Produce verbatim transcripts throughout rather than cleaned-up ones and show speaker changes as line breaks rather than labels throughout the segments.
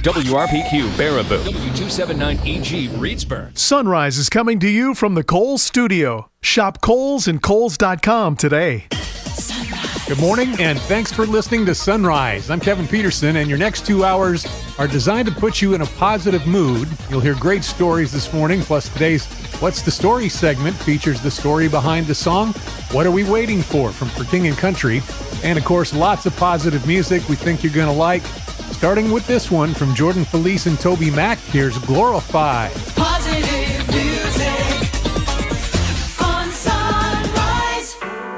W R P Q Baraboo, W two seventy-nine E G Reedsburg.
Sunrise is coming to you from the Kohl's Studio. Shop Kohl's and Kohl's dot com today.
Good morning, and thanks for listening to Sunrise. I'm Kevin Peterson, and your next two hours are designed to put you in a positive mood. You'll hear great stories this morning, plus today's What's the Story segment features the story behind the song, What Are We Waiting For? From For King and Country. And of course, lots of positive music we think you're going to like. Starting with this one from Jordan Felice and Toby Mac, here's Glorify.
Positive music on Sunrise.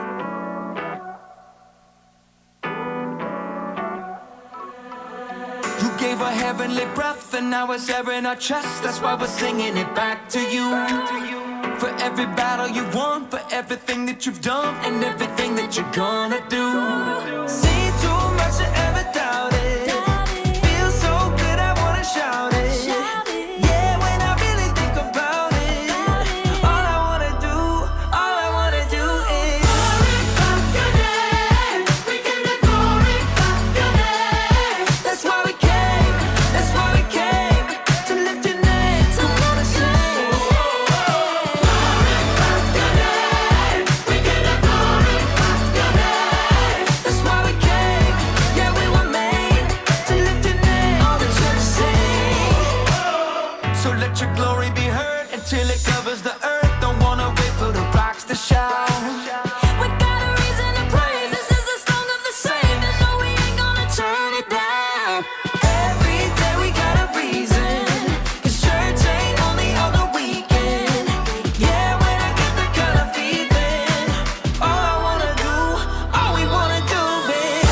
You gave a heavenly breath and now it's air in our chest. That's why we're singing it back to you. For every battle you won, for everything that you've done, and everything that you're gonna do. See too much to ever doubt it. Feels so good I wanna shout it. Yeah, when I really think about it, all I wanna do, all I wanna do is glorify your name. We gonna glorify your name. That's why we came, that's why we came, to lift your name. So I wanna sing. Glorify your name. We gonna glorify your name. That's why we came. Yeah, we were made to lift your name. All the church sing. So let your glory be heard until it covers the earth. Don't wanna wait for the rocks to shout. We got a reason to praise. This is the song of the saved, and no, we ain't gonna turn it down. Every day we got a reason, 'cause church ain't only on the weekend. Yeah, when I get the kind of feeling, all I wanna do, all we wanna do is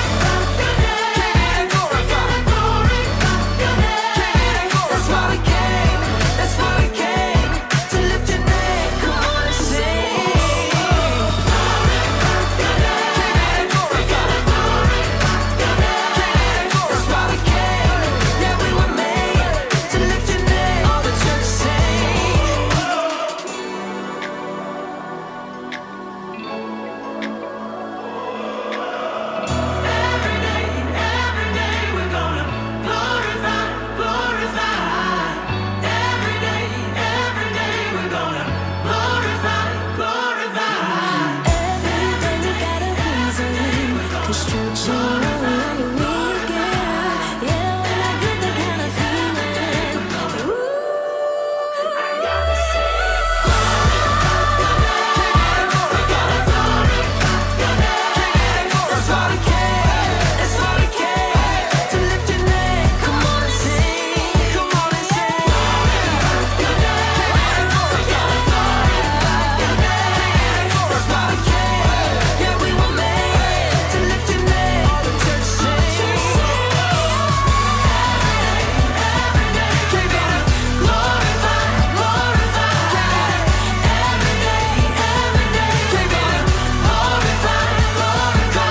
glorify your name. That's why we came, that's why we came, to lift your name. Come on and sing. Glorify your name. That's why we came. Yeah, we were made to lift your name. All the church sing. Every day, every day we're gonna glorify, glorify. Every day, every day we're gonna glorify, glorify.
Every day we got a reason, 'cause church ain't only on the weekend. Yeah, when I get the kind of feeling, ooh, I gotta say.
That's why we came, that's why we came, to lift your name. Come on and sing, come on and sing. That's why we came, yeah, we were made to lift your name. All the church sing. Every day, keep it up, glorify, glorify. Every day, every day, keep it up, glorify, glorify.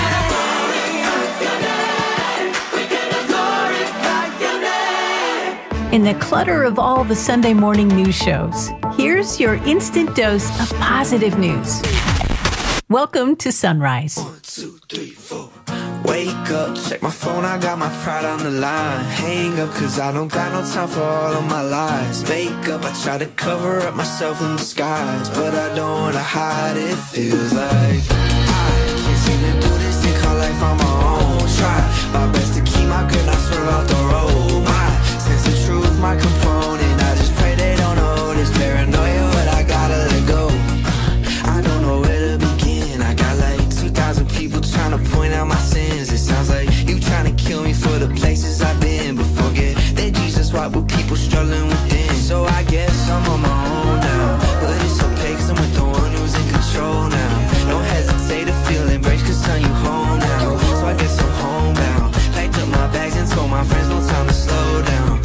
We gonna glorify your name.
In the clutter of all the Sunday morning news shows, here's your instant dose of positive news. Welcome to Sunrise.
Two, three, four. Wake up, check my phone, I got my pride on the line. Hang up, cause I don't got no time for all of my lies. Wake up, I try to cover up myself in disguise, but I don't wanna hide, it feels like I can't seem to do this thing called life on my own. Try my best to keep my good, not swerve off the road. My sense of truth, my component, I just pray they don't notice. Paranoia, but I gotta let go. I don't know where to begin. I got like two thousand people trying to point out my sins. It sounds like you trying to kill me for the places I've been. But forget that Jesus walked with people struggling within. So I guess I'm on my own now, but it's okay 'cause I'm with the one who's in control now. Don't hesitate to feel embraced 'cause son, you home now. So I guess I'm homebound. Packed up my bags and told my friends no time to slow down.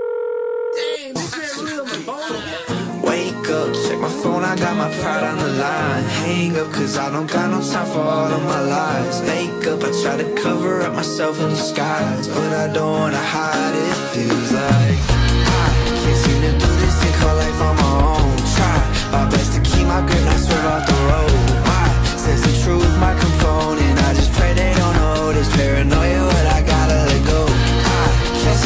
Wake up, check my phone, I got my pride on the line. Hang up, cause I don't got no time for all of my lies. Wake up, I try to cover up myself in disguise, but I don't wanna hide, it feels like I can't seem to do this thing called life on my own. Try my best to keep my grip, not swerve off the road. My sense of truth, my component, I just pray they don't notice. Paranoia, but I gotta let go. I can't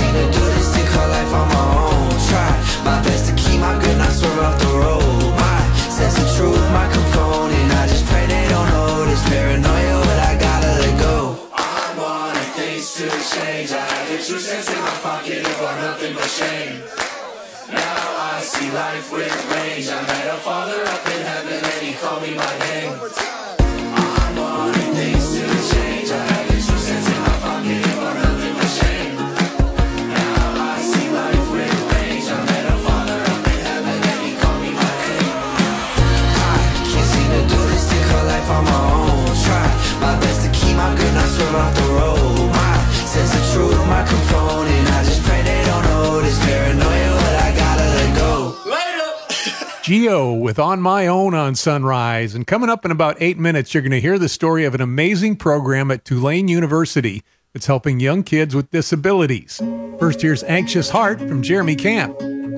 Now I see life with range. I met a father up in heaven and he called me by name. I'm wanting things to change. I had this true sense in my pocket, but nothing but shame. Now I see life with range. I met a father up in heaven and he called me by name. I can't seem to do this thing called life on my own. Try my best to keep my good nights swerve off the road. My sense of truth, my component. I just pray they don't notice. Paranoia, but I gotta let go.
Geo with On My Own on Sunrise. And coming up in about eight minutes, you're going to hear the story of an amazing program at Tulane University that's helping young kids with disabilities. First, here's Anxious Heart from Jeremy Camp.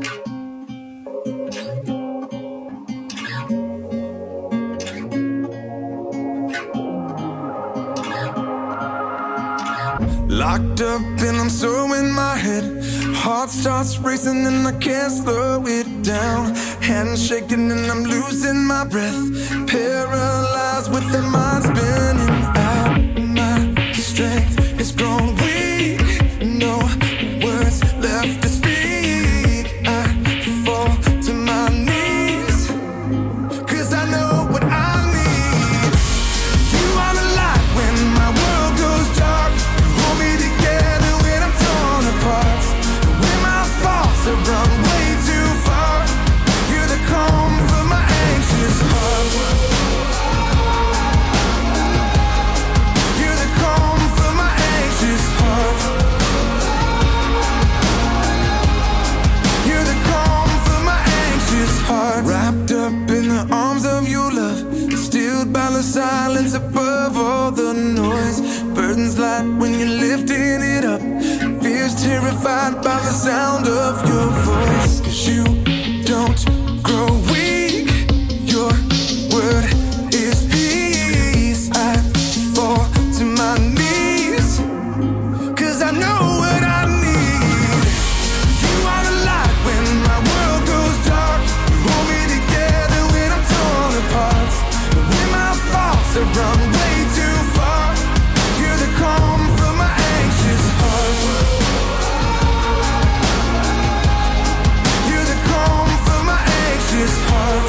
Locked up and I'm so in my head. Heart starts racing and I can't slow it down. Hands shaking and I'm losing my breath. Paralyzed with the mind spinning out. My strength is grown weak. No words left to speak. I fall to my knees, 'cause I know what I need. You are the light when my world goes dark. Hold me together when I'm torn apart. When my thoughts have run way too far. You're the calm for my anxious heart. You're the calm for my anxious heart. You're the calm for my anxious heart. Wrapped up in the arms of your love, stilled by the silence above all the noise. Burdens light when you're lifting it up. Fears terrified by the sound of your voice. 'Cause you don't grow weak. Your word is peace. I fall to my knees, 'cause I know what I need. You are the light when my world goes dark. You hold me together when I'm torn apart. When my thoughts have run way too far. You're the calm for my anxious heart. You're the calm for my anxious heart.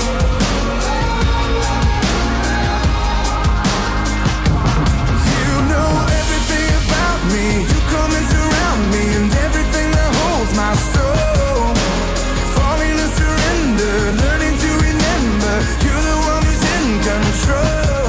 You know everything about me. You come and surround me and everything that holds my soul. Falling to surrender, learning to remember. You're the one who's in control.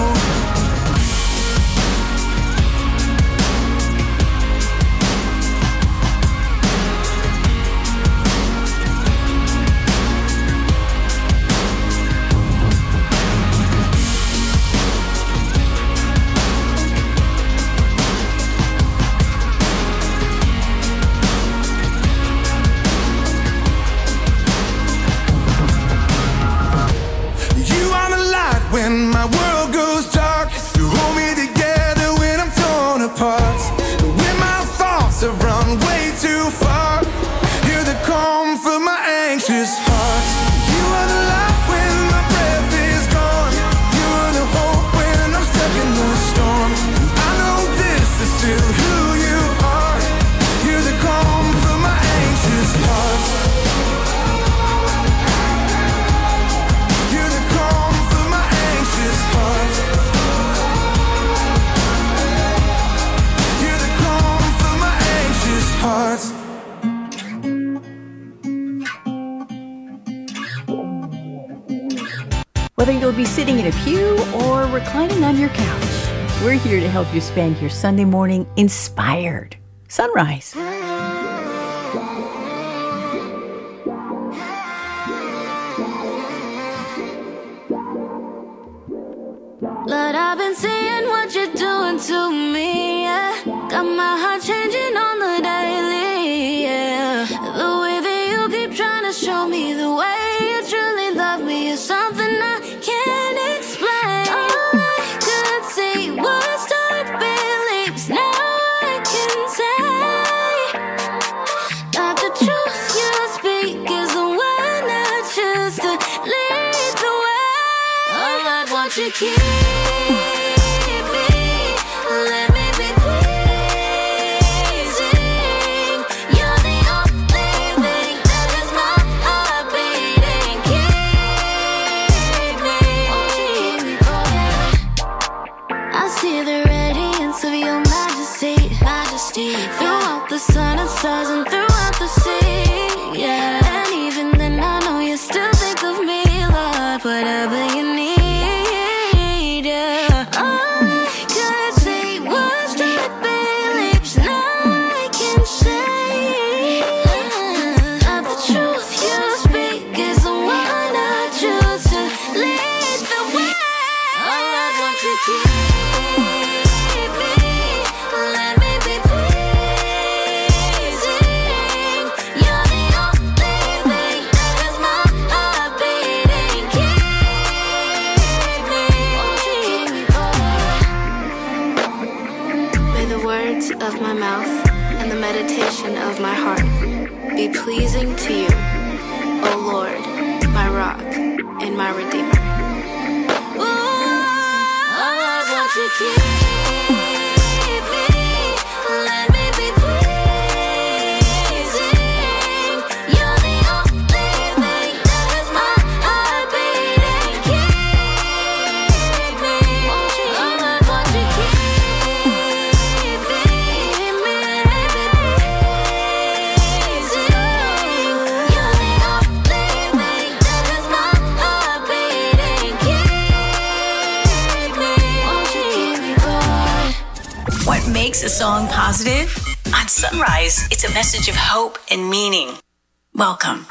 You are the light when my world goes dark. You hold me together when I'm torn apart. When my thoughts have run way too far. You're the calm for my anxious heart. You are the light when my breath is gone. You are the hope when I'm stuck in the storm. I know this is still who you are. You're the calm for my anxious heart. You're the calm for my anxious heart. You're the calm for my anxious heart.
Whether you'll be sitting in a pew or reclining on your couch, we're here to help you spend your Sunday morning inspired. Sunrise.
Lord, I've been seeing what you're doing to me, yeah. Got my heart changing on the daily, yeah. The way that you keep trying to show me the way you truly love me is something I can't explain. All I could see was dark beliefs, now I can say that the truth you speak is the one I choose to lead the way. Oh Lord, won't you keep me, let me be pleasing. You're the only thing that is my and my redeemer. Ooh, I want you to keep me, let me be pleasing. You're the only thing that has my heart beating. Keep me, won't you? I want you to keep me, let me be pleasing. You're the only thing that has my heart beating. Keep me, won't you keep me going?
What makes a song positive? On Sunrise, it's a message of hope and meaning. Welcome.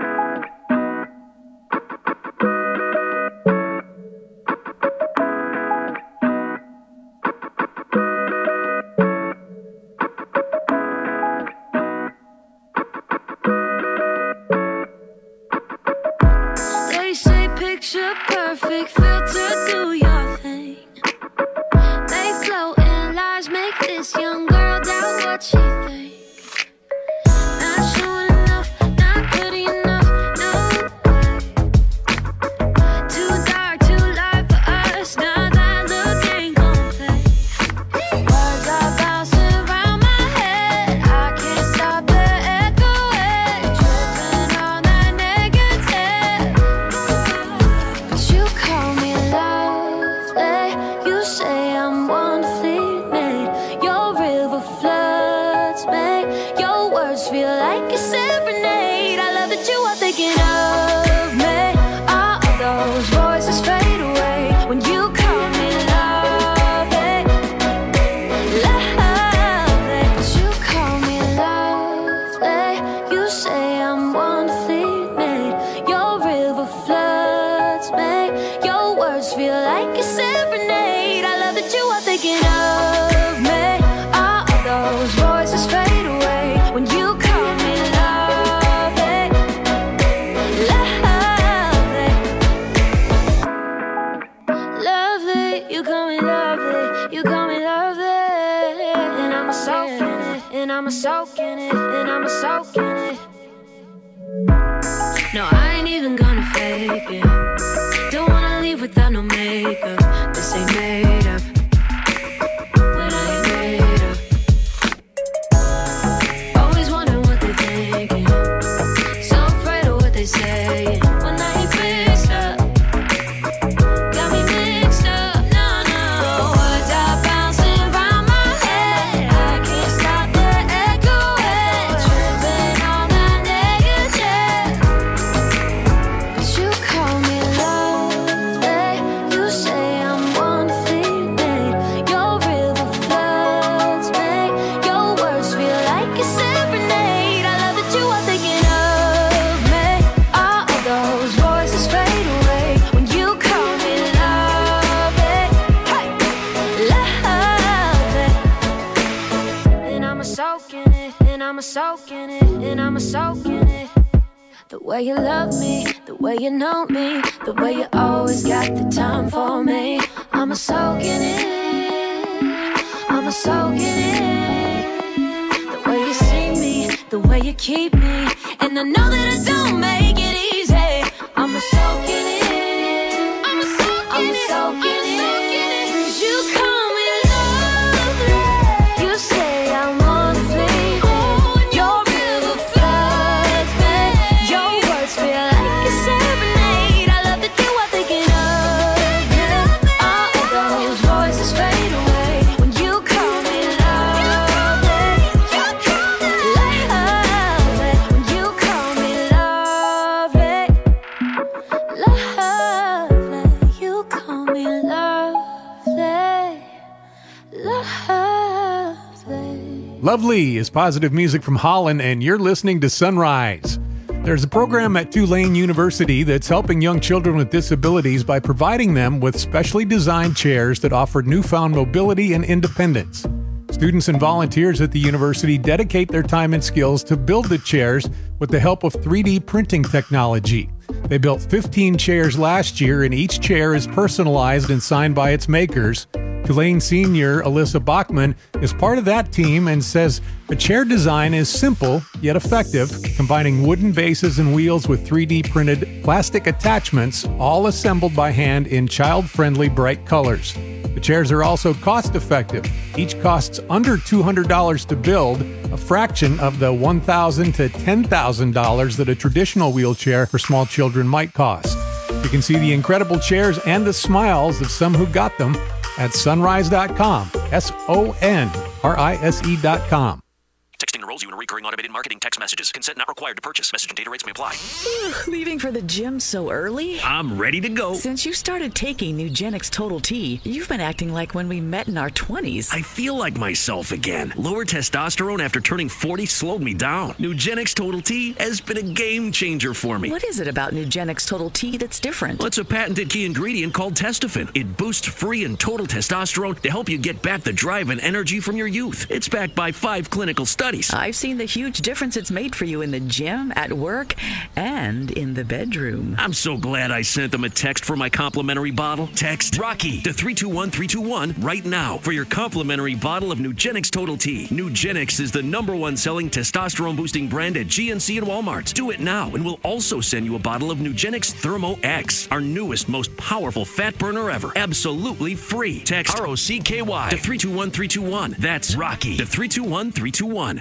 They say picture perfect, filter, do your thing. They float in lies, make this young girl doubt what she thinks. Not showing enough, not pretty enough, no way. Too dark, too light for us, now that look ain't gon' play. Words are bouncing around my head, I can't stop the echoing. Tripping on that negative. But you call me lovely, you say I'm wonderfully made. Your river floods me, your words feel like a serenade. I love that you are thinking of me. All of those voices fade away when you call me lovely, lovely. But you call me lovely, you say I'm wonderfully made. Your river floods me, your words feel like a serenade. I love that you are thinking of me. All of those voices fade away when you call me lovely, lovely, lovely. You call me lovely, you call me lovely, and I'm a soak in it, and I'm a soak in it, and I'm a soak in it. No, I ain't even gonna fake it. Don't wanna leave without no makeup. This ain't made up. When I ain't made up. Always wondering what they're thinking. So afraid of what they say. When I ain't fixed up. Got me mixed up. No, no. Words are bouncing around my head. I can't stop the echoing. Tripping on that negative. But you call me lovely, you say I'm wonderfully made. Your river floods me, your words feel like a serenade. I love that you are thinking of me. All of those voices fade away when you call me lovely, hey, lovely. And I'm a soak in it, and I'm a soak in it, and I'm a soak in it. The way you love me, the way you know me, the way you always got the time for me. I'm a soak in it, I'm a soak in it. The way you see me, the way you keep me, and I know that I don't make it easy. I'm a soak in it, I'm a soak in it, I'm a soak in it. 'Cause you call me lovely, you say I'm wonderfully made. Your river floods me, your words feel like a serenade. I love that you are thinking of me. All of those voices fade away when you call me lovely, lovely. When you call me lovely, lovely. You call me lovely, lovely.
Lovely is positive music from Holland, and you're listening to Sunrise. There's a program at Tulane University that's helping young children with disabilities by providing them with specially designed chairs that offer newfound mobility and independence. Students and volunteers at the university dedicate their time and skills to build the chairs with the help of three D printing technology. They built fifteen chairs last year, and each chair is personalized and signed by its makers. Tulane senior Alyssa Bachman is part of that team and says the chair design is simple yet effective, combining wooden bases and wheels with three D printed plastic attachments, all assembled by hand in child-friendly bright colors. The chairs are also cost-effective. Each costs under two hundred dollars to build, a fraction of the one thousand dollars to ten thousand dollars that a traditional wheelchair for small children might cost. You can see the incredible chairs and the smiles of some who got them at sunrise dot com. S O N R I S E dot com.
Texting enrolls you in recurring automated marketing text messages. Consent not required to purchase. Message and data rates may apply.
Leaving for the gym so early?
I'm ready to go.
Since you started taking Nugenix Total T, you've been acting like when we met in our twenties.
I feel like myself again. Lower testosterone after turning forty slowed me down. Nugenix Total T has been a game changer for me.
What is it about Nugenix Total T that's different?
Well, it's a patented key ingredient called Testofen. It boosts free and total testosterone to help you get back the drive and energy from your youth. It's backed by five clinical studies.
I've seen the huge difference it's made for you in the gym, at work, and in the bedroom.
I'm so glad I sent them a text for my complimentary bottle. Text Rocky to three two one three two one right now for your complimentary bottle of Nugenix Total T. Nugenix is the number one selling testosterone boosting brand at G N C and Walmart. Do it now, and we'll also send you a bottle of Nugenix Thermo X, our newest, most powerful fat burner ever. Absolutely free. Text R O C K Y to three two one three two one. That's Rocky to three two one three two one.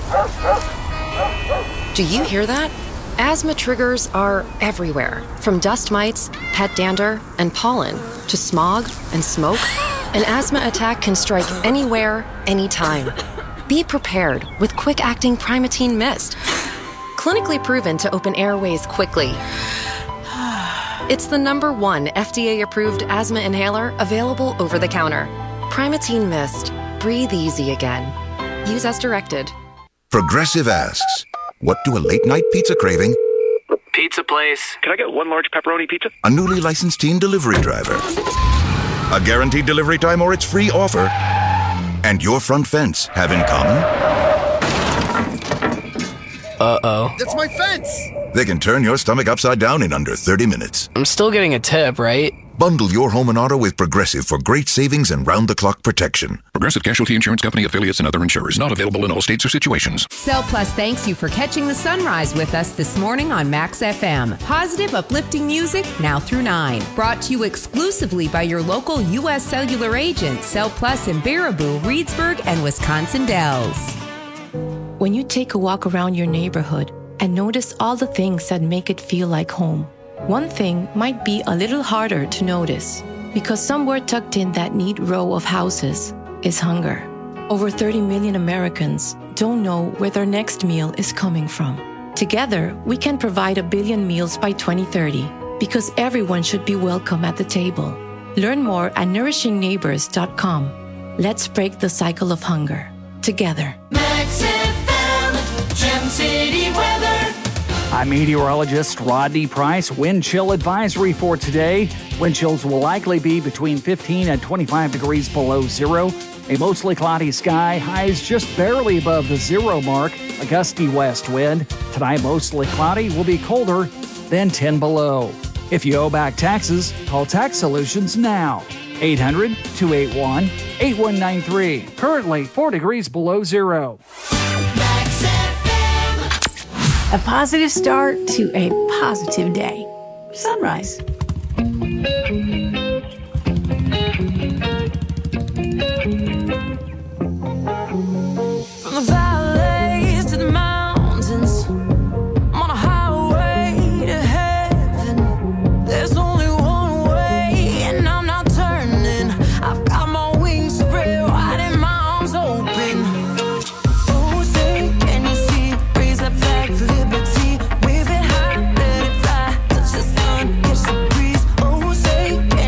Do you hear that? Asthma triggers are everywhere, from dust mites, pet dander, and pollen, to smog and smoke. An asthma attack can strike anywhere, anytime. Be prepared with quick-acting Primatene Mist. Clinically proven to open airways quickly. It's the number one F D A-approved asthma inhaler available over the counter. Primatene Mist. Breathe easy again. Use as directed.
Progressive asks, what do a late-night pizza craving,
Pizza place. Can I get one large pepperoni pizza?
a newly licensed teen delivery driver, a guaranteed delivery time or its free offer, and your front fence have in common?
Uh-oh.
That's my fence!
They can turn your stomach upside down in under thirty minutes.
I'm still getting a tip, right?
Bundle your home and auto with Progressive for great savings and round-the-clock protection.
Progressive Casualty Insurance Company, affiliates, and other insurers. Not available in all states or situations.
Cell Plus thanks you for catching the sunrise with us this morning on Max F M. Positive, uplifting music now through nine. Brought to you exclusively by your local U S Cellular agent, Cell Plus in Baraboo, Reedsburg, and Wisconsin Dells.
When you take a walk around your neighborhood and notice all the things that make it feel like home, one thing might be a little harder to notice because somewhere tucked in that neat row of houses is hunger. Over thirty million Americans don't know where their next meal is coming from. Together, we can provide a billion meals by twenty thirty because everyone should be welcome at the table. Learn more at nourishing neighbors dot com. Let's break the cycle of hunger together.
Max F M, Gem City weather.
I'm meteorologist Rodney Price. Wind chill advisory for today. Wind chills will likely be between fifteen and twenty-five degrees below zero. A mostly cloudy sky, highs just barely above the zero mark. A gusty west wind. Tonight mostly cloudy, will be colder than ten below. If you owe back taxes, call Tax Solutions now. eight hundred, two eight one, eight one nine three. Currently four degrees below zero.
A positive start to a positive day. Sunrise.
From the valleys to the mountains, I'm on a highway to heaven. There's only one way, and I'm not turning. I've got my wings spread wide and my arms open. Oh, say, can you see? Raise that flag for liberty. Wave it high, let it fly. Touch the sun, catch the breeze. Oh, say, can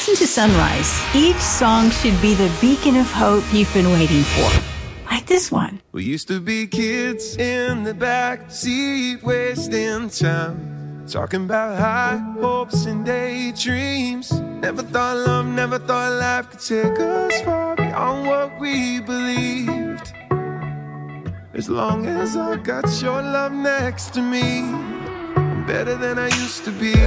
listen to Sunrise. Each song should be the beacon of hope you've been waiting for. Like this one.
We used to be kids in the back seat, wasting time, talking about high hopes and daydreams. Never thought love, never thought life could take us far beyond what we believed. As long as I got your love next to me, I'm better than I used to be.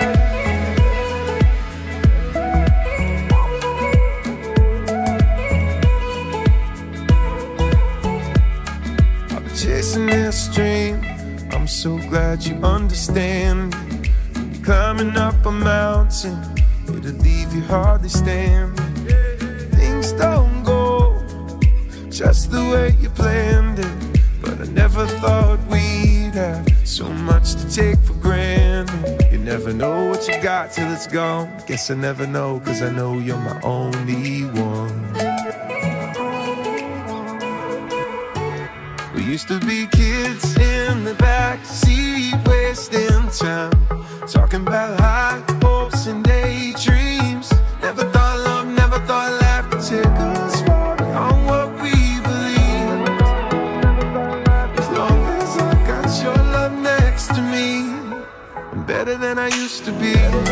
Chasing this dream, I'm so glad you understand. Climbing up a mountain, it'll leave you hardly standing. Things don't go just the way you planned it, but I never thought we'd have so much to take for granted. You never know what you got till it's gone. Guess I never know, cause I know you're my only one. We used to be kids in the back seat, wasting time, talking about high hopes and daydreams. Never thought love, never thought life could take us far beyond what we believed. As long as I got your love next to me, I'm better than I used to be.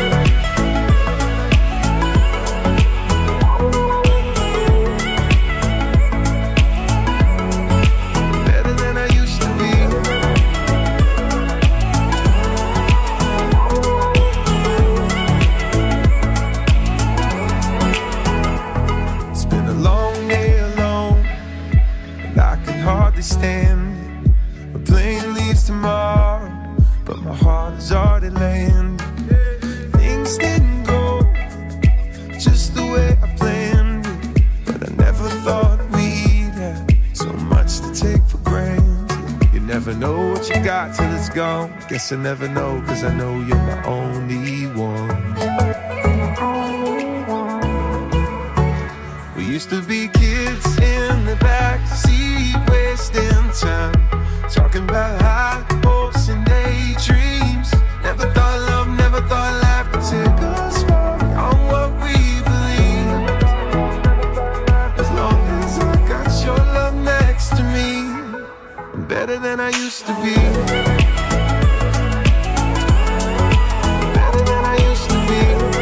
Stand it. A plane leaves tomorrow, but my heart is already landed. Things didn't go just the way I planned it, but I never thought we'd have so much to take for granted. You never know what you got till it's gone. Guess I never know, cause I know you're my only one. We used to be kids in the back seat, wasting time, talking about high hopes and daydreams. Never thought love, never thought life could take us far beyond what we believed. As long as I got your love next to me, I'm better than I used to be. Better than I used to be.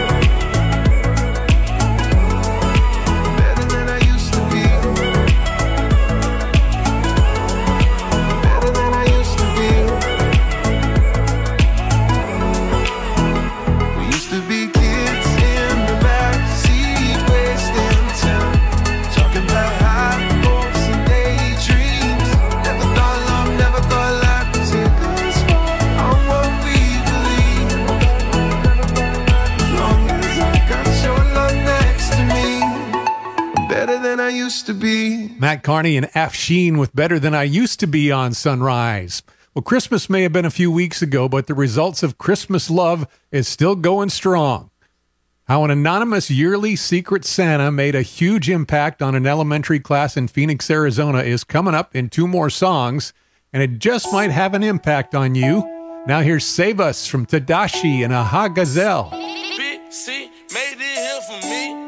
To be.
Matt Carney and Afshin with Better Than I Used to Be on Sunrise. Well, Christmas may have been a few weeks ago, but the results of Christmas love is still going strong. How an anonymous yearly Secret Santa made a huge impact on an elementary class in Phoenix, Arizona is coming up in two more songs, and it just might have an impact on you. Now here's Save Us from Tadashi and Aha Gazelle.
B C made it here for me.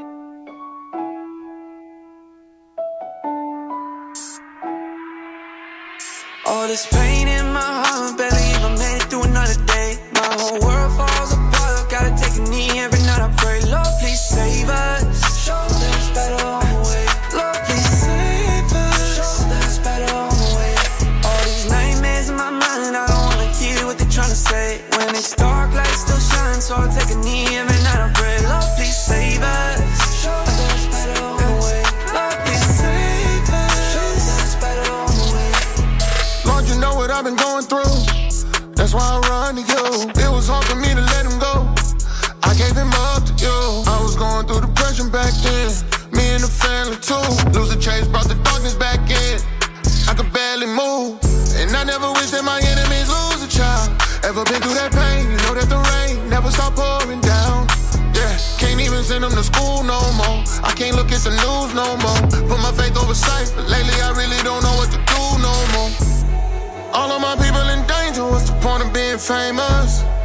All this pain in my heart, barely even made it through another day. My whole world falls apart, gotta take a knee every night I pray. Lord, please save us. Show us better on the way. Lord, please save us. Show us better on the way. All these nightmares in my mind, I don't wanna hear what they're trying to say. When it's dark, light still shines, so I take a knee every night I pray. Lord, please save us. Show us better on the way. Lord, please save us. Show us better on the way.
Lord, you know what I've been going through. That's why I run to you. It was hard for me to let him go. I gave him up to you. I was going through depression back then. Me and the family too. Losing chase brought the darkness back in. I could barely move. And I never wish that my enemies lose a child. Ever been through that pain? You know that the rain never stop pouring down. Yeah, can't even send them to school no more. I can't look at the news no more. Put my faith over sight, but lately I really don't know what to do no more. All of my people in danger, what's the point of being famous?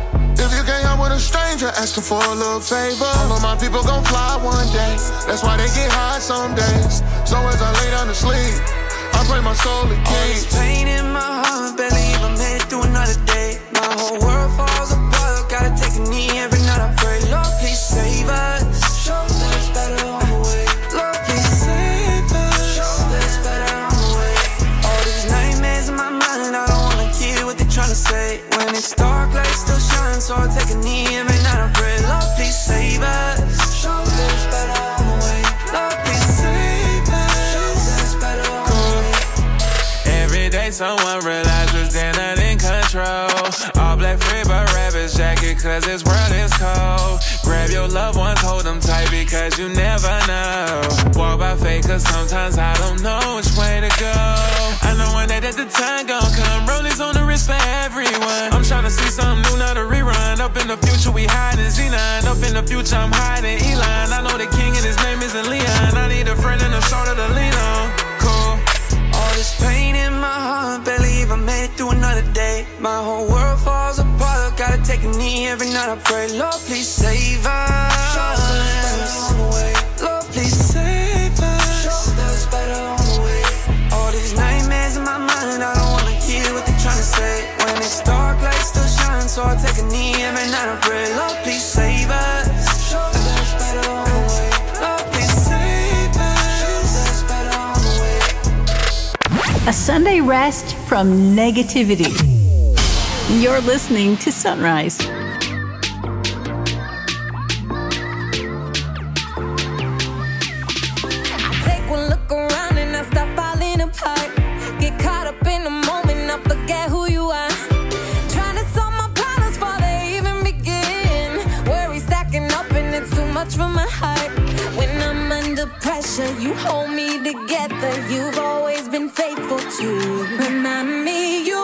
If you can't help with a stranger asking for a little favor, all of my people gon' fly one day. That's why they get high some days. So as I lay down to sleep, I pray my soul to keep.
All this pain in my heart, barely even made it through another day. My whole world falls apart, gotta take a knee every night I pray. Lord, please save us. Show us better on the way. Lord, please save us. Show us better on the way. All these nightmares in my mind, I don't wanna hear what they're trying to say. When it's dark, light still shines, so I take a knee every night I pray. Lord, please save us. Show us better on the way. Lord, please save us. Show us better on the way.
Every day someone realizes they're not in control. All black free but rabbit's jacket cause this world is cold. Grab your loved ones, hold them tight because you never know. Walk by faith cause sometimes I don't know which way to go. I know one day that the time gon' come. Rollies on the wrist for everyone. I'm tryna see something new, not a rerun. Up in the future we hiding Xenon. Up in the future I'm hiding Elon. I know the king and his name isn't Leon. I need a friend and a shoulder to lean on. Cool.
All this pain in my heart, barely even made it through another day. My whole world falls apart, gotta take a knee every night I pray. Lord, please save us. Show us on the way. Lord, please save us. Show us better on the way. All these nightmares in my mind, I don't wanna hear what they're trying to say. When it's dark, light still shines, so I take a knee every night I pray. Lord, please save us. Show us better on the way. Lord, please save us. Show us better on the way.
A Sunday rest from negativity. You're listening to Sunrise.
I take one look around and I stop falling apart. Get caught up in the moment, I forget who you are. Trying to solve my problems before they even begin. Worry stacking up and it's too much for my heart. When I'm under pressure, you hold me together. You've always been faithful to remind me you.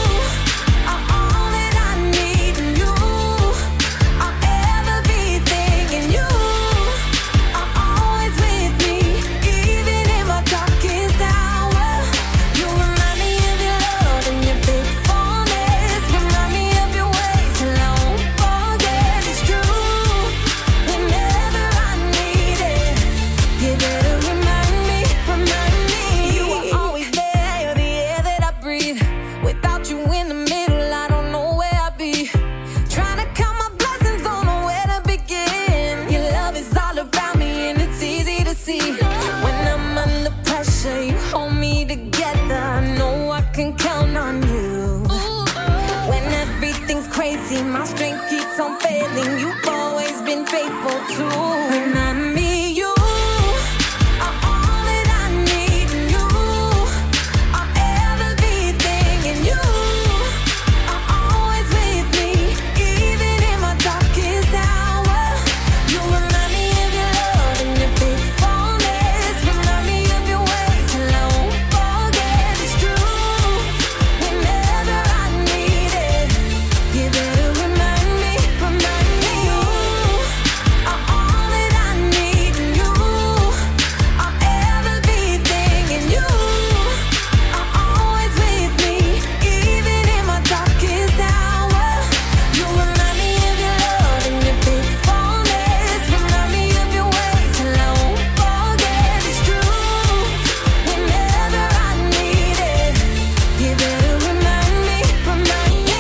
My strength keeps on failing. You've always been faithful to remind me you are all that I need, and you are everything, and you are always with me, even in my darkest hour. You remind me of your love and your faithfulness. Remind me of your ways till I won't forget. It's true. Whenever I need it, you better remind me, remind me you are all that I need, and you are everything, and you are always with me, even in my darkest hour. You remind me of your love and your faithfulness. Remind me of your ways till I won't forget. It's true. Whenever I need it, you better remind me, remind me.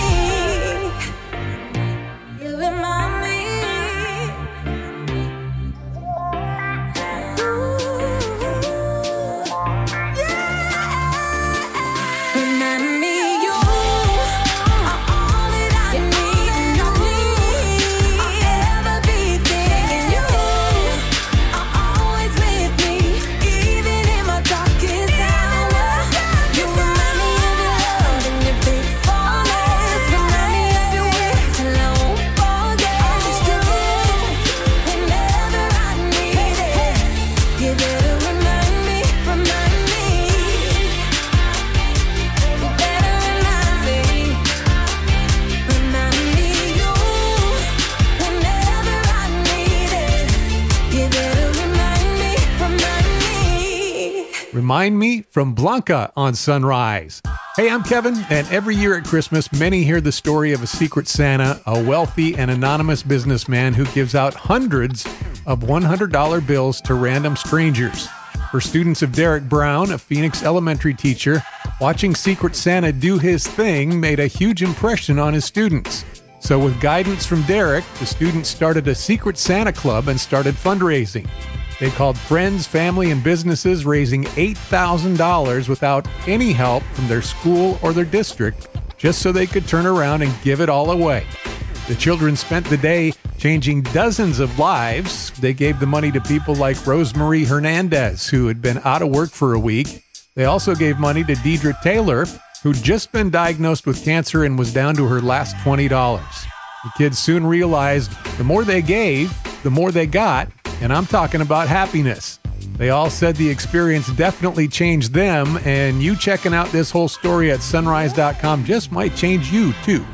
You remind me. Remind me you are all that I need, and you are everything, and you are always with me, even in my darkest hour. You remind me of your love and your faithfulness. Remind me of your ways till I won't forget. It's true. Whenever I need it, you better remind me, remind me. You better remind me, remind me you. Whenever I need it, you better remind me, remind me.
Remind Me from Blanca on Sunrise. Hey, I'm Kevin, and every year at Christmas, many hear the story of a secret Santa, a wealthy and anonymous businessman who gives out hundreds of one hundred dollar bills to random strangers. For students of Derek Brown, a Phoenix elementary teacher, watching Secret Santa do his thing made a huge impression on his students. So with guidance from Derek, the students started a Secret Santa Club and started fundraising. They called friends, family, and businesses, raising eight thousand dollars without any help from their school or their district, just so they could turn around and give it all away. The children spent the day changing dozens of lives. They gave the money to people like Rosemarie Hernandez, who had been out of work for a week. They also gave money to Deidre Taylor, who'd just been diagnosed with cancer and was down to her last twenty dollars. The kids soon realized the more they gave, the more they got, and I'm talking about happiness. They all said the experience definitely changed them, and you checking out this whole story at sunrise dot com just might change you, too.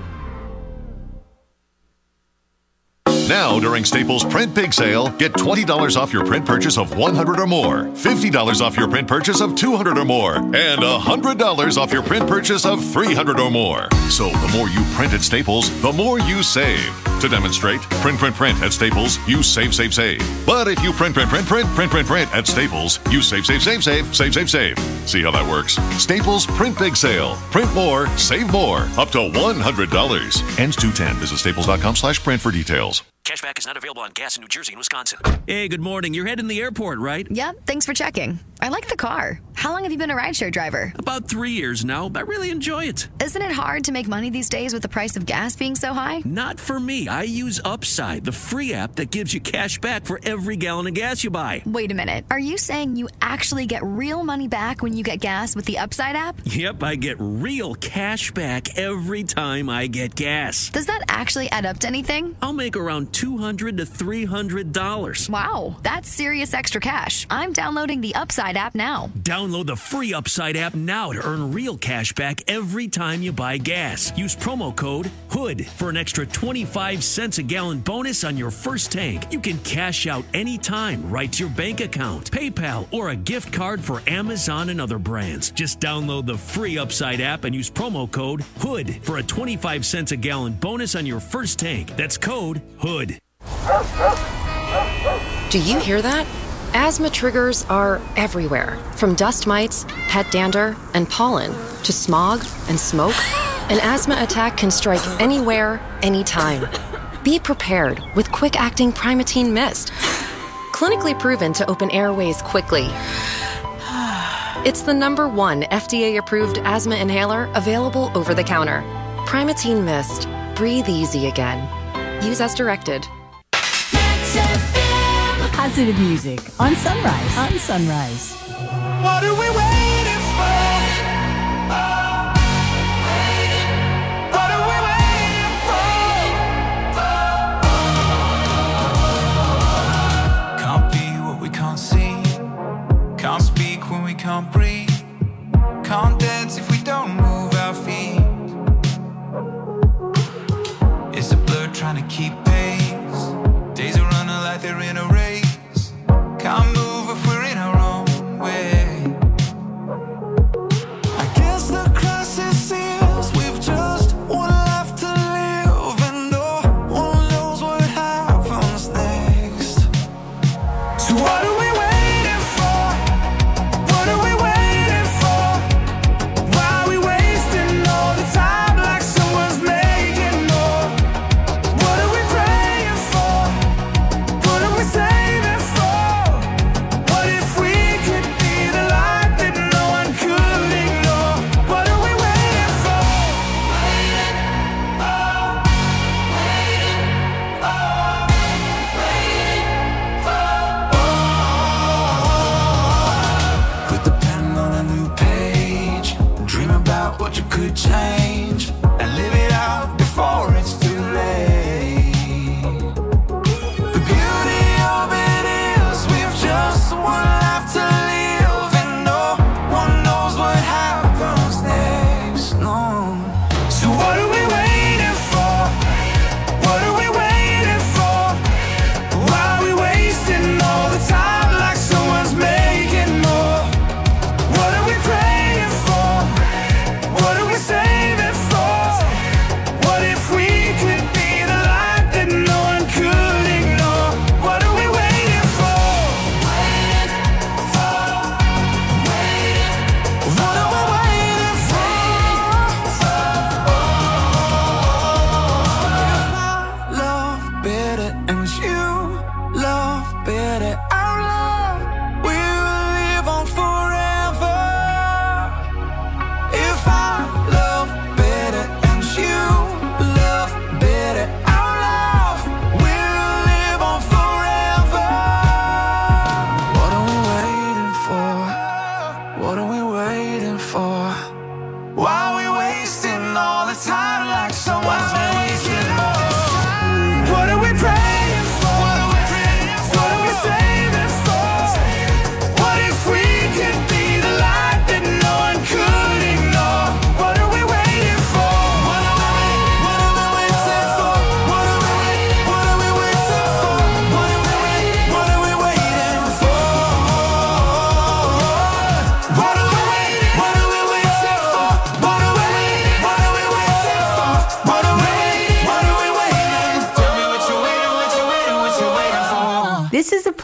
Now, during Staples Print Big Sale, get twenty dollars off your print purchase of one hundred or more, fifty dollars off your print purchase of two hundred or more, and one hundred dollars off your print purchase of three hundred or more. So the more you print at Staples, the more you save. To demonstrate, print, print, print at Staples, you save, save, save. But if you print, print, print, print, print, print, print at Staples, you save, save, save, save, save, save, save. See how that works? Staples Print Big Sale. Print more, save more. Up to one hundred dollars. Ends two ten. Visit staples dot com slash print for details.
Cashback is not available on gas in New Jersey and Wisconsin. Hey, good morning. You're heading to the airport, right?
Yep, thanks for checking. I like the car. How long have you been a rideshare driver?
About three years now, but I really enjoy it.
Isn't it hard to make money these days with the price of gas being so high?
Not for me. I use Upside, the free app that gives you cash back for every gallon of gas you buy.
Wait a minute. Are you saying you actually get real money back when you get gas with the Upside app?
Yep, I get real cash back every time I get gas.
Does that actually add up to anything?
I'll make around two hundred to three hundred dollars.
Wow, that's serious extra cash. I'm downloading the Upside app now.
Download the free Upside app now to earn real cash back every time you buy gas. Use promo code HOOD for an extra twenty-five cents a gallon bonus on your first tank. You can cash out anytime right to your bank account, PayPal, or a gift card for Amazon and other brands. Just download the free Upside app and use promo code HOOD for a twenty-five cents a gallon bonus on your first tank. That's code HOOD.
Do you hear that? Asthma triggers are everywhere, from dust mites, pet dander, and pollen, to smog and smoke. An asthma attack can strike anywhere, anytime. Be prepared with quick-acting Primatene Mist. Clinically proven to open airways quickly. It's the number one F D A-approved asthma inhaler available over the counter. Primatene Mist. Breathe easy again. Use as directed.
Positive music on Sunrise. On Sunrise.
What are we waiting for? What are we waiting for? Can't be what we can't see. Can't speak when we can't breathe. Can't dance if we don't move our feet. It's a blur trying to keep pace. Days are running like they're in a race. Can't move if we're in our own way. I guess the crisis seals we've just one life to live, and no one knows what happens next. So what are we waiting for? What are we waiting for? Why are we wasting all the time like someone's making more? What are we praying for? What are we saving for? What if we could be the light that no one could ignore? What are we waiting for? Waiting for, waiting for, waiting for. Put the pen on a new page. Dream about what you could change and live it out before it's too late. The beauty of it is we've just one life to live, and no one knows what happens next. No. So what are we waiting for? What are we waiting for? Why are we wasting all the time like someone's making more?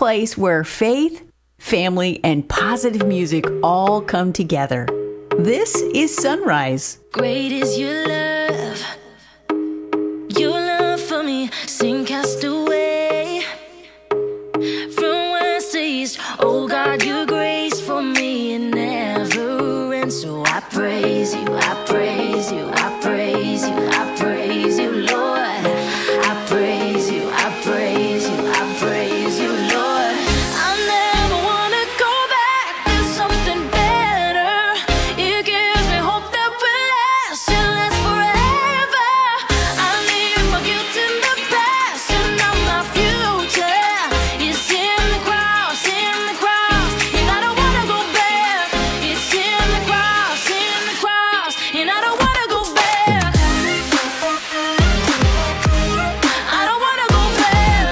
place where faith, family, and positive music all come together. This is Sunrise.
Great is your love. Your love for me, sing castaway. From west to east, oh God, your grace for me it never ends. So I praise you, I praise you, I praise you, I praise you, Lord. I praise you, I praise you, I praise you, Lord. I never wanna go back, there's something better. It gives me hope that will last, it lasts forever. I leave my guilt in the past, and now my future is in the cross, in the cross, and I don't wanna go back. It's in the cross, in the cross, and I don't wanna go back. I don't wanna go back.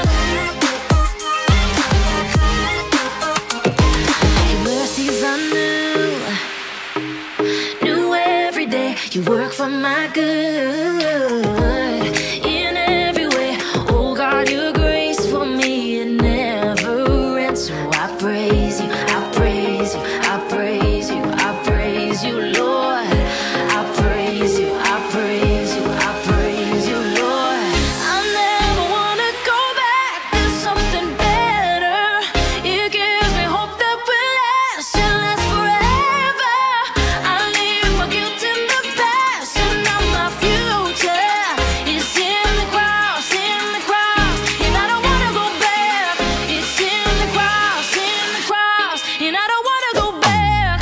Your mercies are new, new every day. You work for my good in every way. Oh God, your grace for me it never ends. So I praise you, I praise you, I praise you, I praise you, Lord. I praise you, I praise you, I praise you, Lord. I never wanna go back, there's something better. It gives me hope that will last, it lasts forever. I leave my guilt in the past, and now my future is in the cross, in the cross, and I don't wanna go back. It's in the cross, in the cross, and I don't wanna go back.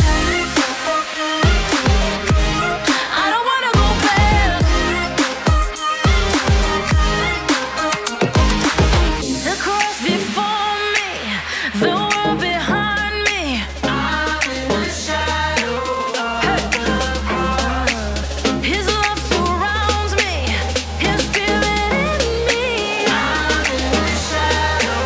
I don't wanna go back. The cross before me, the world behind me. I'm in the shadow. His love surrounds me, His spirit in me. I'm in the shadow.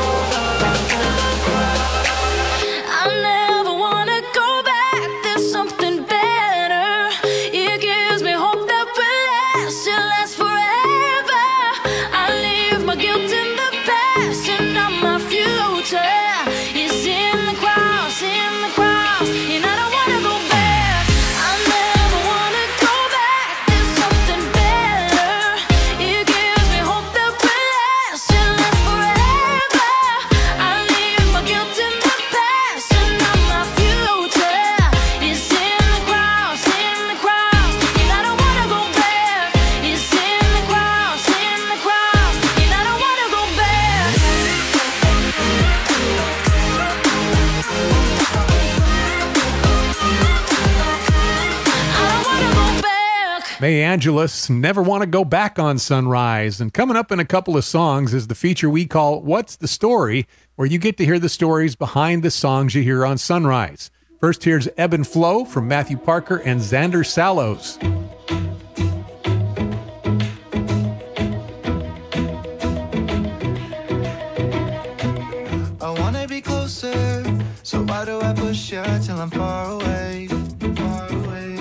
I never wanna go back, there's something better. It gives me hope that will last, it lasts forever. I leave my guilt in the past, and now my future is in the cross, in the cross, and I don't wanna go back. I never wanna go back, there's something better. It gives me hope that will last, it lasts forever. I leave my guilt in the past, and now my future is in the cross, in the cross, and I don't wanna go back. It's in the cross, in the cross, and I don't wanna go back. I don't wanna go back.
Mae Angelus, Never Want to Go Back on Sunrise. And coming up in a couple of songs is the feature we call What's the Story, where you get to hear the stories behind the songs you hear on Sunrise. First, here's Ebb and Flow from Matthew Parker and Xander Sallows.
I wanna be closer, so why do I push you till I'm far away, far away?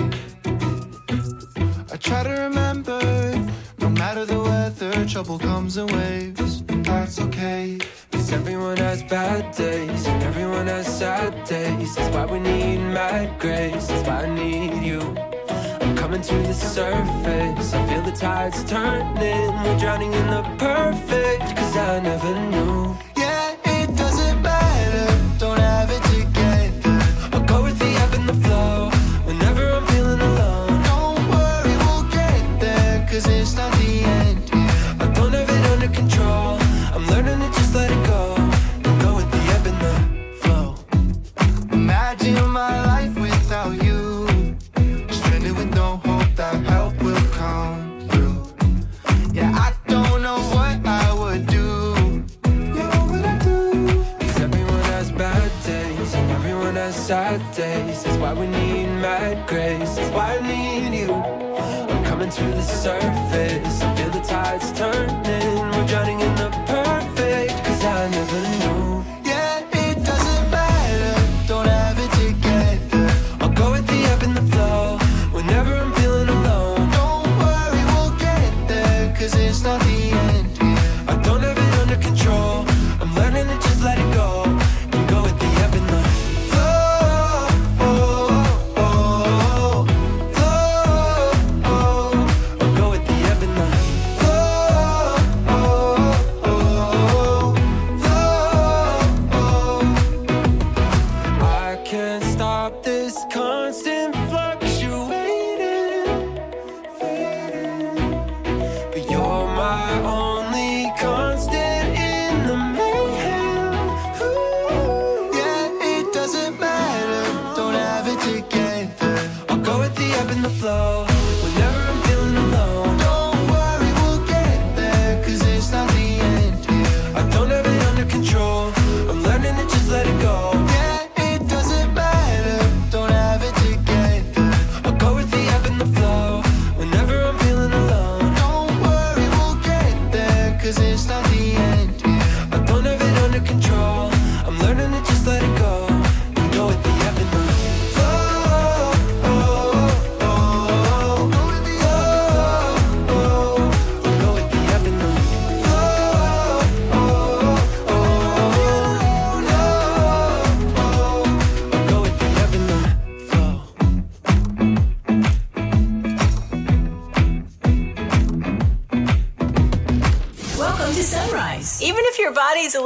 I try to remember, no matter the weather, trouble comes in waves, and that's okay.
Cause everyone has bad days and everyone has sad days. That's why we need mad grace, that's why I need you. I'm coming to the surface, I feel the tides turning. We're drowning in the perfect, cause I never knew.
Yeah, it doesn't matter, don't have it together.
I'll go with the ebb and the flow, whenever I'm feeling alone.
Don't worry, we'll get there, cause it's not the end yet.
I don't have it under control, I'm learning to just let it go. And go with the ebb and the flow.
Imagine my life without you, stranded with no hope that help will come through. Yeah, I don't know what I would do. You know what I do?
Cause everyone has bad days and everyone has sad days. That's why we need mad grace, that's why I need you. I'm coming to the surface, I feel the tides turning. We're drowning in the perfect, cause I never knew.
Yeah, it doesn't matter, don't have it together.
I'll go with the ebb and the flow, whenever I'm feeling alone.
Don't worry, we'll get there, cause it's not the end yet.
I don't have it under control, I'm learning to just let it go.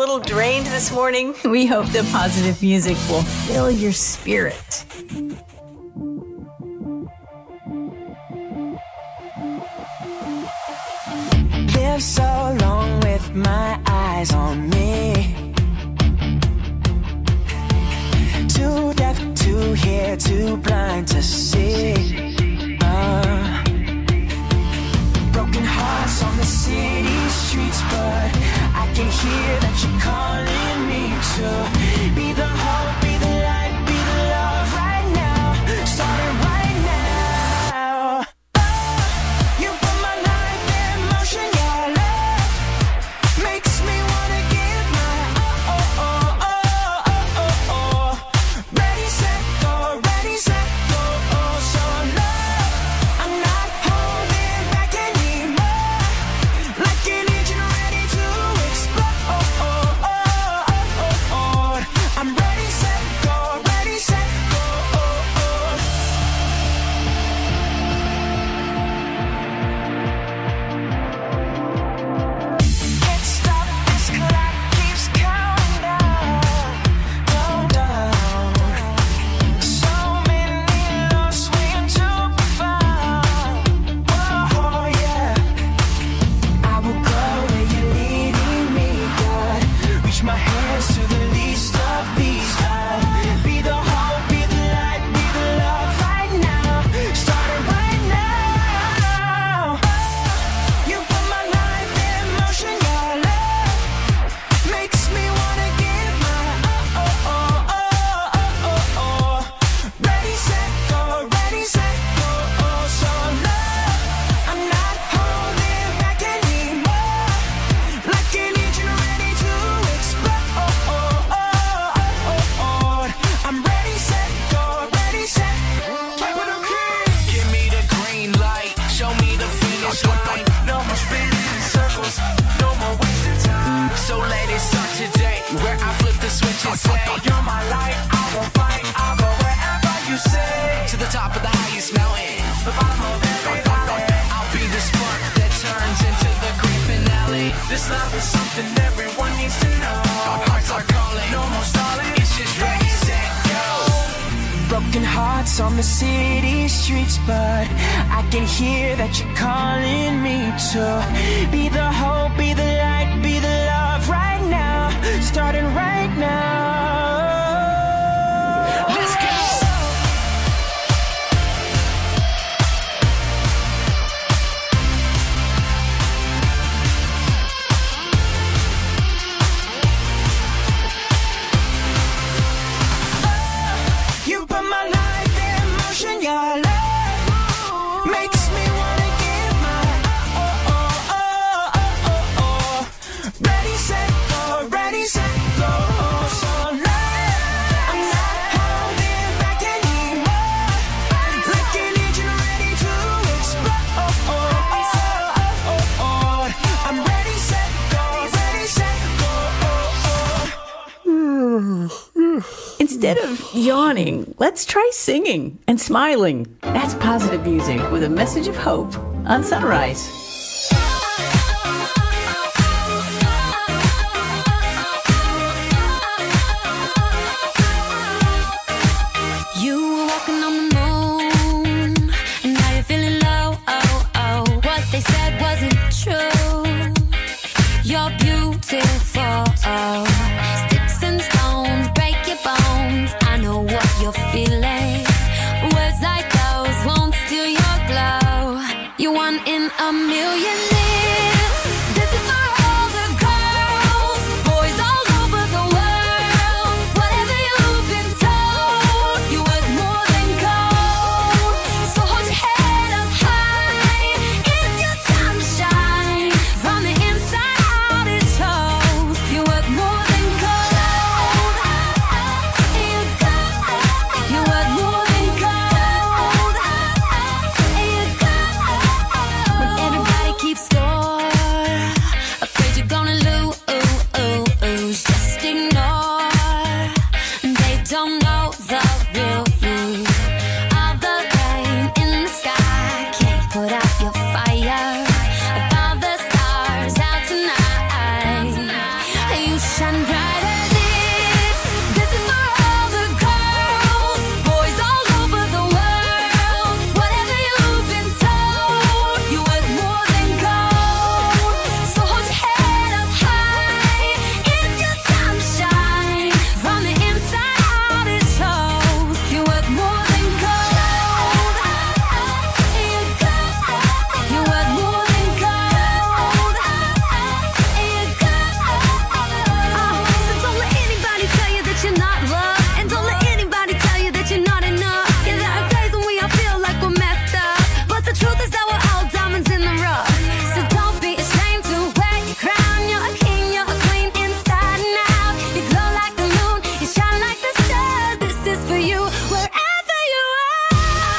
little drained this morning? We hope the positive music will fill your spirit.
Live so long with my eyes on me. Too deaf to hear, too blind to see. Uh, broken hearts on the city streets, but I can hear that you're calling me to be the hope, be the light, be the love right now. Starting right now. Oh, you put my life in motion, your love makes me wanna give my oh oh oh oh oh oh oh. Ready, set, go, ready, set, go. Oh, so love, I'm not holding back anymore. Like an engine ready to explode. Oh oh oh oh oh. I'm ready, set, go, ready, set, go. Oh oh. Can't stop, this clock keeps counting down, down, down. So many lost, waiting to be found. Oh yeah, I will go where you're leading me, God. Reach my hands to the least of these. I'll be the hope, be the light, be the love right now. Starting right now. Oh, you put my life in motion, your love makes me wanna give my oh oh oh oh oh oh. Ready, set, go, ready, set, go. Oh, so love, I'm not holding back anymore. Like an engine ready to explode. Oh oh oh oh oh. I'm ready, set, go, ready, set. Keep it okay. Give me the green light, show me the finish line. No more spinning in circles, no more wasting time. So let it start today, where I flip the switch and say, you're my light, I won't fight, I'll go wherever you say. To the top of the highest mountain, the bottom of every valley. I'll be the spark that turns into the great finale. This love is something everyone needs to know. Our hearts are calling, no more stalling. It's just ready, set, go. Broken hearts on the city streets, but I can hear that you're calling me to be the hope, be the light, be the love right now. Starting right now. Let's go. You put my life in motion, your love makes me wanna give my oh oh oh oh oh oh. Ready, set, go, ready, set, go. So love, I'm not holding back anymore. Like an engine ready to explode. Oh oh oh oh oh. I'm ready, set, go, ready, set, go. Oh oh.
Instead of yawning, let's try singing and smiling. That's positive music with a message of hope on Sunrise.
You were walking on the moon, and now you're feeling low. Oh, oh. What they said wasn't true. You're beautiful. Sticks and stones break your bones. I know what you're feeling. Words like those won't steal your glow. You're one in a million lives. This is for all the girls, boys all over the world. Whatever you've been told, you're worth more than gold. So hold your head up high. It's your time to shine. From the inside out it shows. You're worth more than gold. You got, you're worth more than gold. You got, when everybody keeps score, afraid you're gonna lose. Just ignore. They don't know the real you. All the rain in the sky can't put out your fire. If all the stars out tonight, you shine you wherever you are.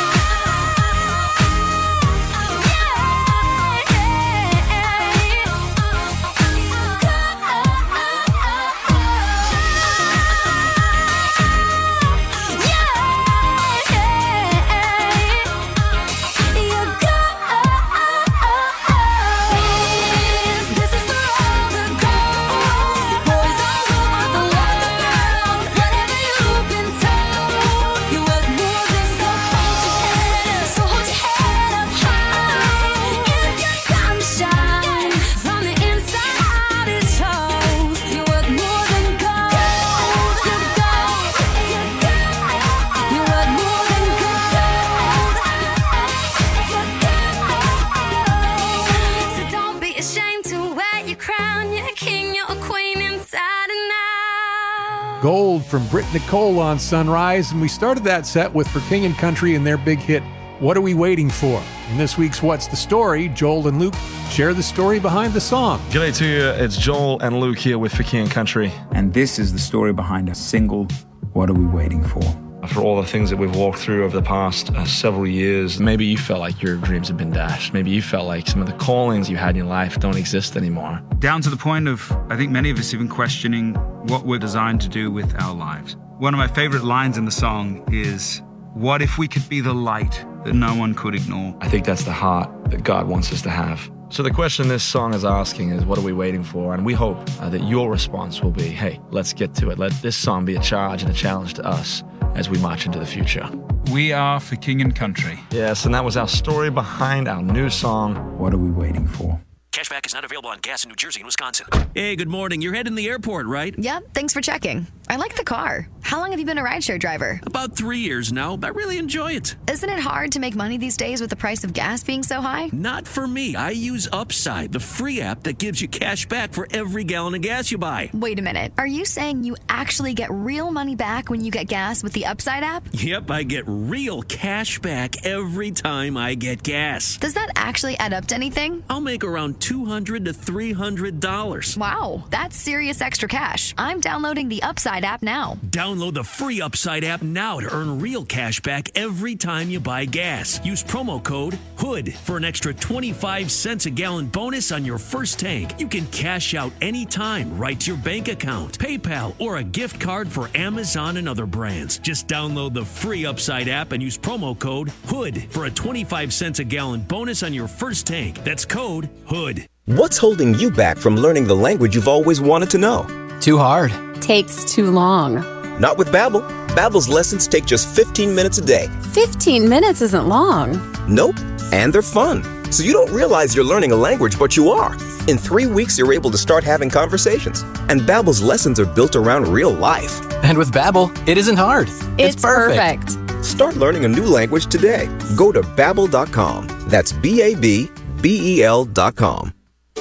Gold from Britt Nicole on Sunrise, and we started that set with For King and Country and their big hit, What Are We Waiting For? In this week's What's the Story, Joel and Luke share the story behind the song.
G'day to you, it's Joel and Luke here with For King and Country.
And this is the story behind a single, What Are We Waiting For?
For all the things that we've walked through over the past uh, several years, maybe you felt like your dreams have been dashed. Maybe you felt like some of the callings you had in your life don't exist anymore.
Down to the point of, I think many of us even questioning what we're designed to do with our lives. One of my favorite lines in the song is, what if we could be the light that no one could ignore?
I think that's the heart that God wants us to have. So the question this song is asking is, what are we waiting for? And we hope uh, that your response will be, hey, let's get to it. Let this song be a charge and a challenge to us as we march into the future.
We are For King and Country.
Yes, and that was our story behind our new song,
What Are We Waiting For?
Cashback is not available on gas in New Jersey and Wisconsin. Hey, good morning. You're heading to the airport, right?
Yep, thanks for checking. I like the car. How long have you been a rideshare driver?
About three years now. I really enjoy it.
Isn't it hard to make money these days with the price of gas being so high?
Not for me. I use Upside, the free app that gives you cash back for every gallon of gas you buy.
Wait a minute. Are you saying you actually get real money back when you get gas with the Upside app?
Yep, I get real cash back every time I get gas.
Does that actually add up to anything?
I'll make around two hundred to three hundred dollars.
Wow, that's serious extra cash. I'm downloading the Upside app now.
Download the free Upside app now to earn real cash back every time you buy gas. Use promo code HOOD for an extra twenty-five cents a gallon bonus on your first tank. You can cash out anytime right to your bank account, PayPal, or a gift card for Amazon and other brands. Just download the free Upside app and use promo code HOOD for a twenty-five cents a gallon bonus on your first tank. That's code HOOD.
What's holding you back from learning the language you've always wanted to know?
Too hard. Takes too long.
Not with Babbel. Babbel's lessons take just fifteen minutes a day.
fifteen minutes isn't long.
Nope. And they're fun. So you don't realize you're learning a language, but you are. In three weeks, you're able to start having conversations. And Babbel's lessons are built around real life.
And with Babbel, it isn't hard. It's, it's perfect.
perfect. Start learning a new language today. Go to babbel dot com. That's B A B B E L dot com.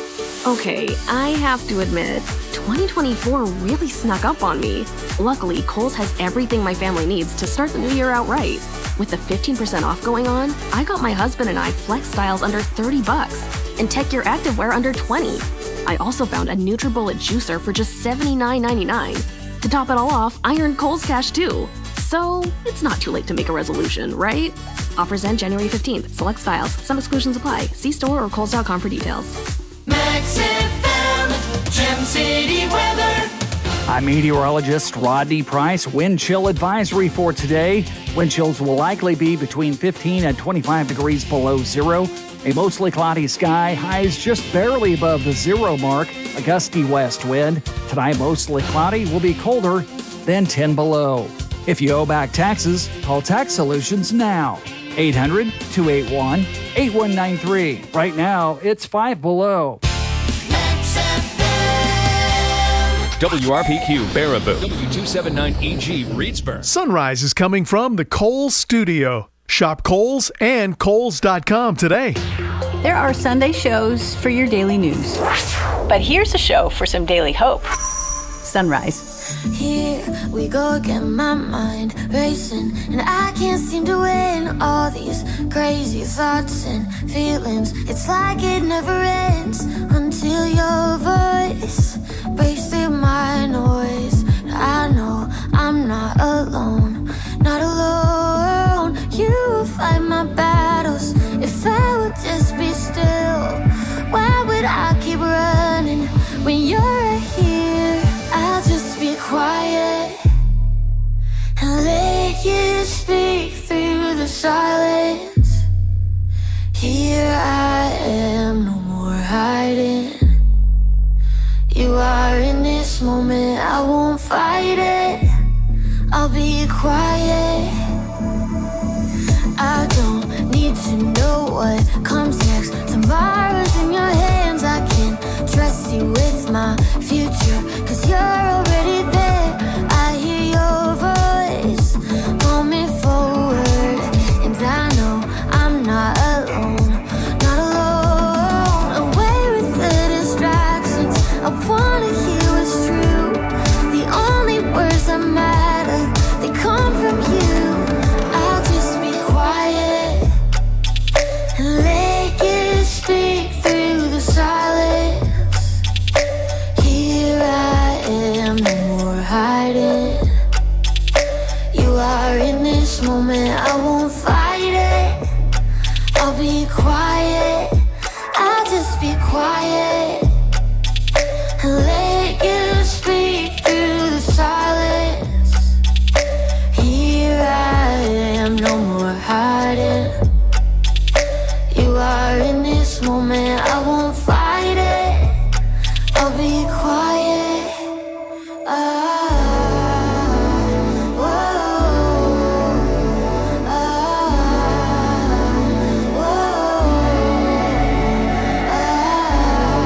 Okay, I have to admit, twenty twenty-four really snuck up on me. Luckily, Kohl's has everything my family needs to start the new year out right. With the fifteen percent off going on, I got my husband and I Flex Styles under thirty bucks and Tech Gear Activewear under twenty. I also found a NutriBullet juicer for just seventy-nine ninety-nine. To top it all off, I earned Kohl's Cash too. So, it's not too late to make a resolution, right? Offers end January fifteenth. Select styles. Some exclusions apply. See store or kohls dot com for details.
Max F M, Gem City weather.
I'm meteorologist Rodney Price. Wind chill advisory for today. Wind chills will likely be between fifteen and twenty-five degrees below zero. A mostly cloudy sky, highs just barely above the zero mark. A gusty west wind. Tonight, mostly cloudy, will be colder than ten below. If you owe back taxes, call Tax Solutions now. eight hundred, two eight one, eight one nine three. Right now, it's five below.
W R P Q Baraboo. W two seventy-nine E G Reedsburg.
Sunrise is coming from the Kohl's Studio. Shop Kohl's and kohls dot com today.
There are Sunday shows for your daily news. But here's a show for some daily hope. Sunrise.
Here we go again, my mind racing, and I can't seem to win all these crazy thoughts and feelings. It's like it never ends until your voice breaks through my noise. I know I'm not alone, not speak through the silence. Here I am, no more hiding. You are in this moment, I won't fight it. I'll be quiet. I don't need to know what comes next. Tomorrow's in your hands, I can trust you with my future, 'cause you're already there. I hear your voice, pull me forward, and I know I'm not alone, not alone. Away with the distractions, I wanna hear what's true. The only words that matter, they come from you. I'll just be quiet and let you speak through the silence. Here I am, no more hiding. You are in this moment, I won't fight it. I'll be quiet, I'll just be quiet.